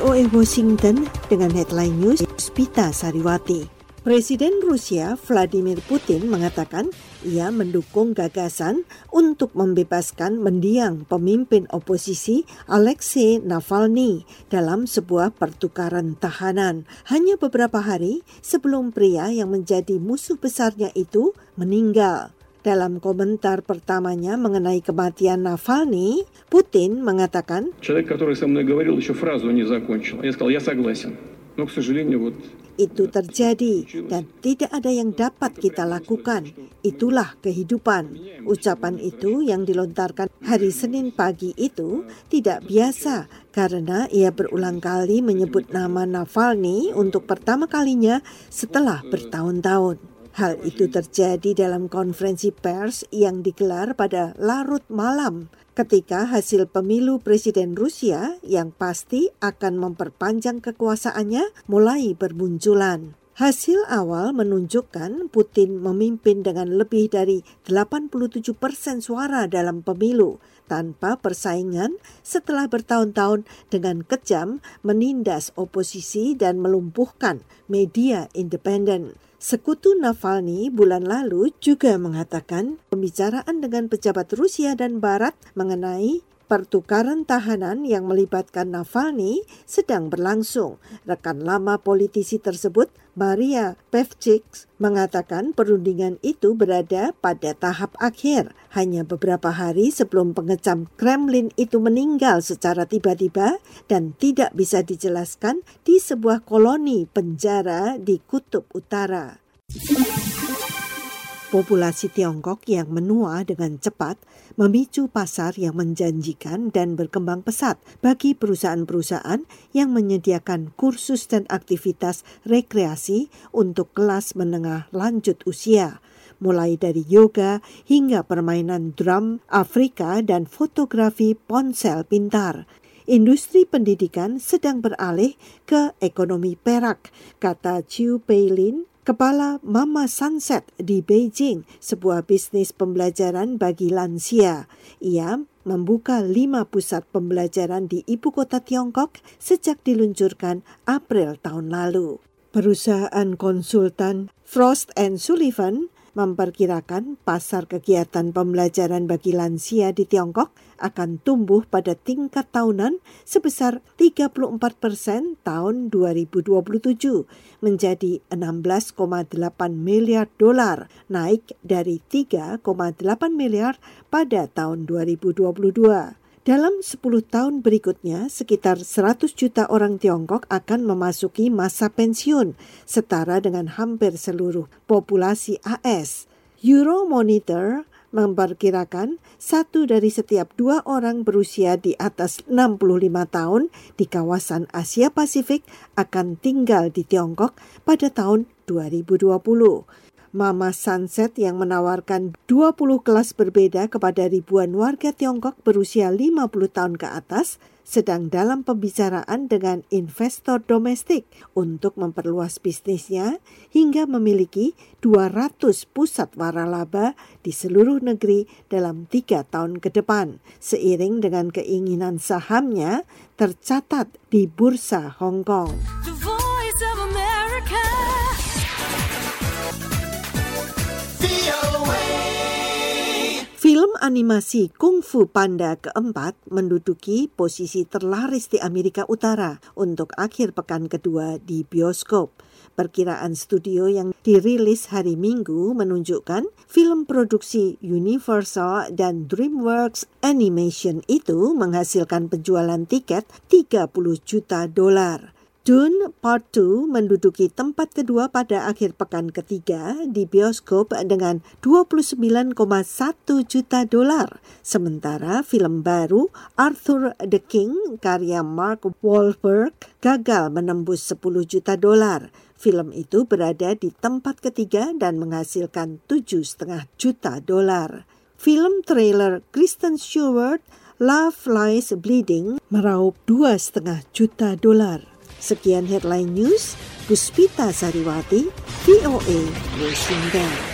VOA Washington dengan headline news Puspita Sariwati. Presiden Rusia Vladimir Putin mengatakan ia mendukung gagasan untuk membebaskan mendiang pemimpin oposisi Alexei Navalny dalam sebuah pertukaran tahanan. Hanya beberapa hari sebelum pria yang menjadi musuh besarnya itu meninggal. Dalam komentar pertamanya mengenai kematian Navalny, Putin mengatakan, itu terjadi dan tidak ada yang dapat kita lakukan. Itulah kehidupan. Ucapan itu yang dilontarkan hari Senin pagi itu tidak biasa karena ia berulang kali menyebut nama Navalny untuk pertama kalinya setelah bertahun-tahun. Hal itu terjadi dalam konferensi pers yang digelar pada larut malam ketika hasil pemilu Presiden Rusia yang pasti akan memperpanjang kekuasaannya mulai bermunculan. Hasil awal menunjukkan Putin memimpin dengan lebih dari 87% suara dalam pemilu tanpa persaingan setelah bertahun-tahun dengan kejam menindas oposisi dan melumpuhkan media independen. Sekutu Navalny bulan lalu juga mengatakan pembicaraan dengan pejabat Rusia dan Barat mengenai pertukaran tahanan yang melibatkan Navalny sedang berlangsung. Rekan lama politisi tersebut, Maria Pevchik, mengatakan perundingan itu berada pada tahap akhir. Hanya beberapa hari sebelum pengecam Kremlin itu meninggal secara tiba-tiba dan tidak bisa dijelaskan di sebuah koloni penjara di Kutub Utara. Populasi Tiongkok yang menua dengan cepat memicu pasar yang menjanjikan dan berkembang pesat bagi perusahaan-perusahaan yang menyediakan kursus dan aktivitas rekreasi untuk kelas menengah lanjut usia, mulai dari yoga hingga permainan drum Afrika dan fotografi ponsel pintar. Industri pendidikan sedang beralih ke ekonomi perak, kata Chiu Peilin, Kepala Mama Sunset di Beijing, sebuah bisnis pembelajaran bagi lansia. Ia membuka 5 pusat pembelajaran di ibu kota Tiongkok sejak diluncurkan April tahun lalu. Perusahaan konsultan Frost & Sullivan memperkirakan pasar kegiatan pembelajaran bagi lansia di Tiongkok akan tumbuh pada tingkat tahunan sebesar 34% tahun 2027 menjadi 16,8 miliar dolar, naik dari 3,8 miliar pada tahun 2022. Dalam 10 tahun berikutnya, sekitar 100 juta orang Tiongkok akan memasuki masa pensiun, setara dengan hampir seluruh populasi AS. Euromonitor memperkirakan 1 dari setiap 2 orang berusia di atas 65 tahun di kawasan Asia Pasifik akan tinggal di Tiongkok pada tahun 2020. Mama Sunset yang menawarkan 20 kelas berbeda kepada ribuan warga Tiongkok berusia 50 tahun ke atas sedang dalam pembicaraan dengan investor domestik untuk memperluas bisnisnya hingga memiliki 200 pusat waralaba di seluruh negeri dalam 3 tahun ke depan, seiring dengan keinginan sahamnya tercatat di Bursa Hong Kong. Film animasi Kung Fu Panda keempat menduduki posisi terlaris di Amerika Utara untuk akhir pekan kedua di bioskop. Perkiraan studio yang dirilis hari Minggu menunjukkan film produksi Universal dan DreamWorks Animation itu menghasilkan penjualan tiket 30 juta dolar. Dune Part 2 menduduki tempat kedua pada akhir pekan ketiga di bioskop dengan 29,1 juta dolar. Sementara film baru Arthur the King karya Mark Wahlberg gagal menembus 10 juta dolar. Film itu berada di tempat ketiga dan menghasilkan 7,5 juta dolar. Film trailer Kristen Stewart Love Lies Bleeding meraup 2,5 juta dolar. Sekian headline news, Puspita Sariwati, VOA Washington.